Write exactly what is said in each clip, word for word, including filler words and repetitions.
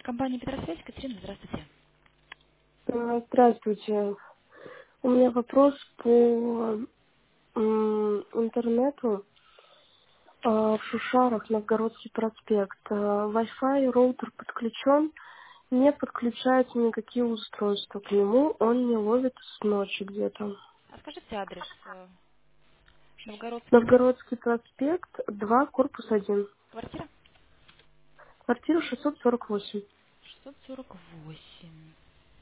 Компания «Петросвязь», Катерина, здравствуйте. Э, Здравствуйте. У меня вопрос по м, интернету. А, В Шушарах, Новгородский проспект. А, Wi-Fi роутер подключен, не подключаются никакие устройства к нему, он не ловит с ночи где-то. А скажите адрес. э, Новгородский Новгородский проспект, два, корпус один. квартира Квартира шестьсот сорок восемь. шестьсот сорок восемь.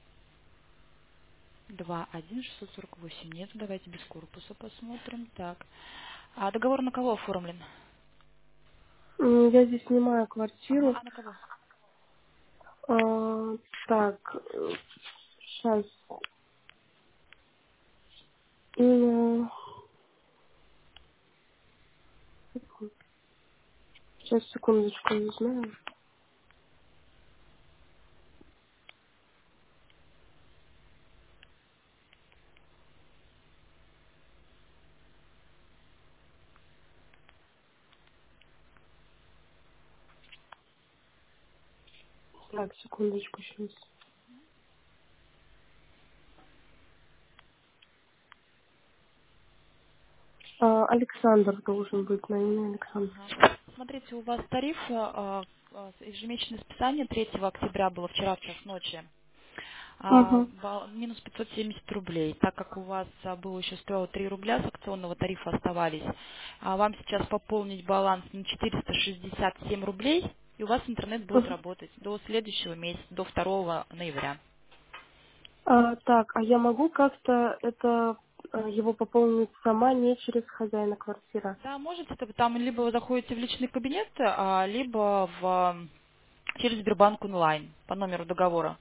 два один шестьсот сорок восемь. Нет, давайте без корпуса посмотрим. Так. А договор на кого оформлен? М, Я здесь снимаю Ага, квартиру. а на кого? А, Так, сейчас. Сейчас, секундочку, не знаю. Так, секундочку сейчас. А, Александр должен быть, на имя Александр. Ага. Смотрите, у вас тариф а, а, ежемесячное списание третьего октября было вчера в час ночи. А, Угу. бал- минус пятьсот семьдесят рублей, так как у вас а, было еще сто три рубля с акционного тарифа оставались, а вам сейчас пополнить баланс на четыреста шестьдесят семь рублей, и у вас интернет будет работать до следующего месяца, до второго ноября. А, так, а я могу как-то это а, его пополнить сама, не через хозяина квартиры? Да, можете, это там либо вы заходите в личный кабинет, а, либо в, а, через Сбербанк онлайн по номеру договора.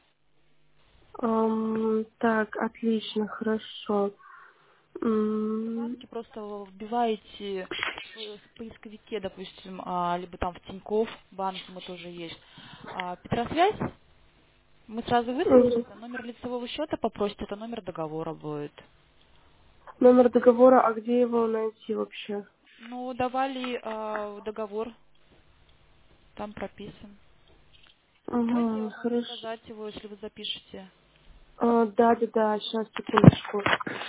Ам, так, отлично, хорошо. В М, Сбербанке просто вбиваете в в поисковике, допустим, а, либо там в Тинькофф банке мы тоже есть, а, Петросвязь, мы сразу мгм. высветится, номер лицевого счета попросите, это номер договора будет. Номер договора, а где его найти вообще? Ну, давали а, договор, там прописан. Давайте я Угу, вам могу хорошо. сказать его, если вы запишете. А, да, да, да, сейчас, секундочку.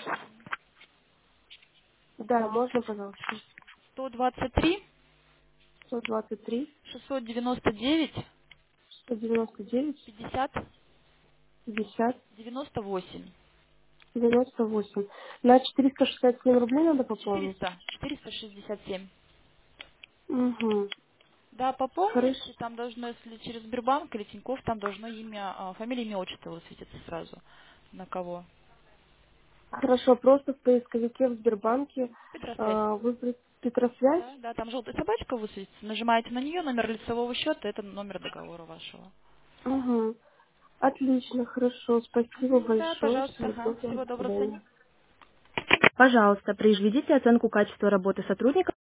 Да, можно, пожалуйста? сто двадцать три сто двадцать три, шестьсот девяносто девять сто девяносто девять, пятьдесят пятьдесят. девяносто восемь. девяносто восемь. На четыреста шестьдесят семь рублей надо пополнить? четыреста четыреста шестьдесят семь. Угу. Да, Хорошо. пополните, там должно, если через Сбербанк или Тинькофф, там должно имя, а, фамилия, имя, отчество высветиться сразу. На кого? Хорошо, просто в поисковике в Сбербанке Петросвязь. э, выбрать Петросвязь. Да, да, там желтая собачка высветится. Нажимаете на нее, номер лицевого счета, это номер договора вашего. Угу. Отлично, хорошо. Спасибо Мгм, да, большое. пожалуйста, Всего ага. доброго. Всего До доброго, Саня. свидания. Пожалуйста, произведите оценку качества работы сотрудника.